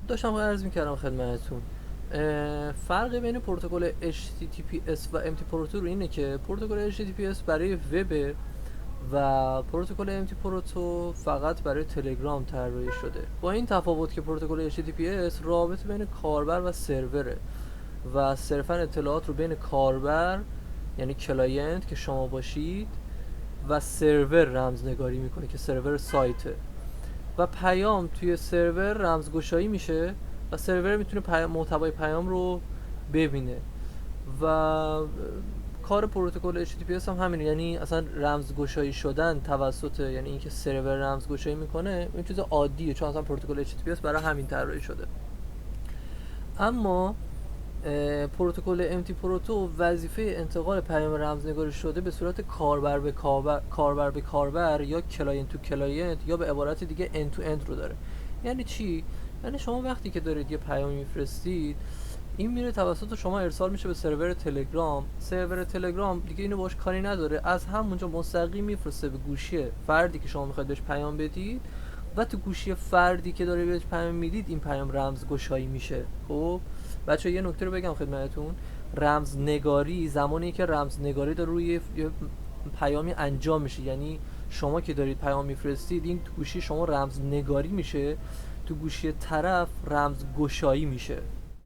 داشتم عرض میکردم خدمتتون. فرق بین پروتکل HTTPS و MT پروتو اینه که پروتکل HTTPS برای وب و پروتکل MT پروتو فقط برای تلگرام طراحی شده، با این تفاوت که پروتکل HTTPS رابطه بین کاربر و سروره و صرفا اطلاعات رو بین کاربر، یعنی کلاینت که شما باشید، و سرور رمزنگاری میکنه که سرور سایته، و پیام توی سرور رمزگشایی میشه و سرور میتونه محتوای پیام رو ببینه. و کار پروتکل HTTPS هم همینه، یعنی اصلا رمزگشایی شدن توسط، یعنی اینکه سرور رمزگشایی میکنه این چیز عادیه، چون اصلا پروتکل HTTPS برای همین طراحی شده. اما پروتکل MT پروتو وظیفه انتقال پیام رمزنگاری شده به صورت کاربر به کاربر یا کلاینت تو کلاینت یا به عبارت دیگه end to end رو داره. یعنی چی؟ یعنی شما وقتی که دارید یه پیامی میفرستید، این میره توسط شما ارسال میشه به سرور تلگرام. سرور تلگرام دیگه اینو باش کاری نداره، از همونجا مستقیم میفرسته به گوشی فردی که شما میخواید بهش پیام بدید و تو گوشی فردی که داره بهش پیام میدید این پیام رمزگشایی میشه. خب بچه یه نکته رو بگم خدمتتون. رمزنگاری زمانی که رمزنگاری داره روی یه پیامی انجام میشه، یعنی شما که دارید پیام میفرستید این تو گوشی شما رمزنگاری میشه، تو گوشی طرف رمزگشایی میشه.